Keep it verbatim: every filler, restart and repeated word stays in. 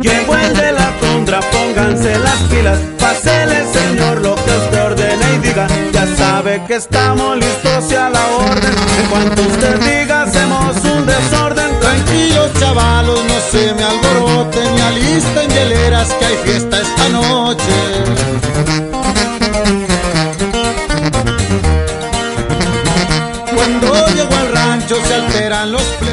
Llegó el de la tundra, pónganse las pilas, pásele señor lo que usted ordene y diga. Ya sabe que estamos listos y a la orden, en cuanto usted diga hacemos un desorden. Tranquilos chavalos, no se me alboroten, ni alisten hieleras que hay fiesta esta noche. Cuando llego al rancho se alteran los plebes.